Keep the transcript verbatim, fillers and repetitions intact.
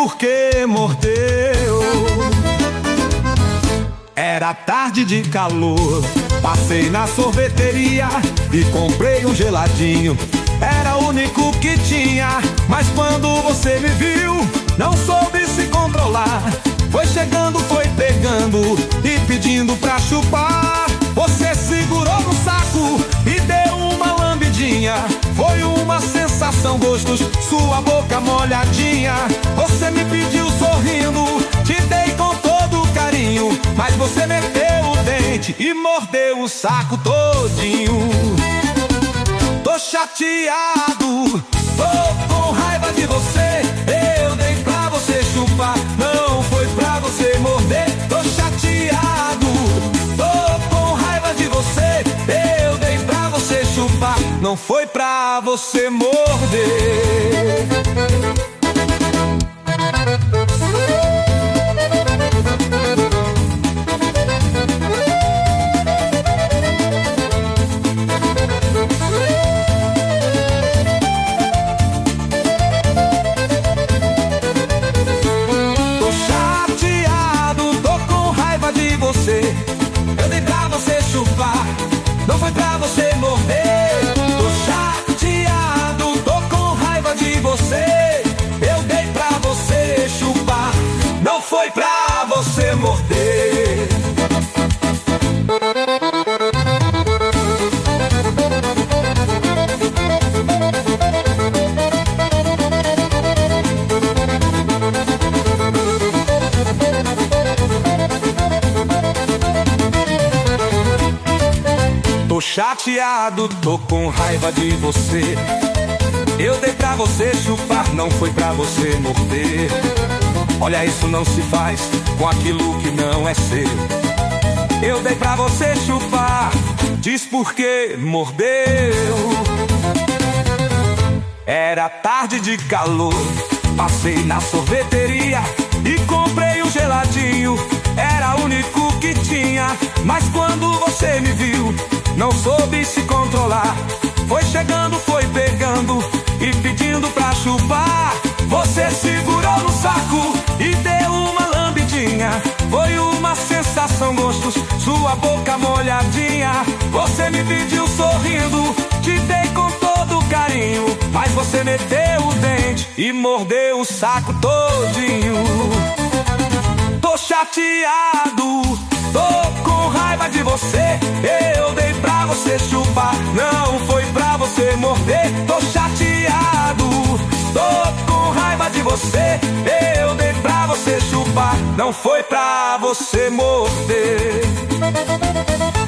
porque mordeu. Era tarde de calor, passei na sorveteria e comprei um geladinho. Era o único que tinha, mas quando você me viu, não soube se controlar. Foi chegando, foi pegando e pedindo pra chupar. Você segurou no saco e deu uma lambidinha. Foi uma sensação, gostos, sua boca molhadinha. Você me pediu sorrindo, te dei com todo carinho, mas você meteu o dente e mordeu o saco todinho. Tô chateado, tô com raiva de você. Eu dei pra você chupar, não foi pra você morder. Tô chateado, tô com raiva de você. Eu dei pra você chupar, não foi pra você morder. Eu dei pra você chupar, não foi pra você morder. Tô chateado, tô com raiva de você. Eu dei pra você chupar, não foi pra você morder. Tô chateado, tô com raiva de você. Eu dei pra você chupar, não foi pra você morder. Olha, isso não se faz com aquilo que não é seu. Eu dei pra você chupar, diz por que mordeu. Era tarde de calor, passei na sorveteria e comprei um geladinho. Era o único que tinha, mas quando você me viu, não soube se controlar. Foi chegando, foi pegando e pedindo pra chupar. Você segurou no saco e deu uma lambidinha. Foi uma sensação, gostos, sua boca molhadinha. Você me pediu sorrindo, te dei com todo carinho, mas você meteu o dente e mordeu o saco todinho. Tô chateado, tô com raiva de você. Eu dei pra você chupar, não foi pra você morder. Tô chateado, tô com raiva de você. Eu dei pra você chupar, não foi pra você morder.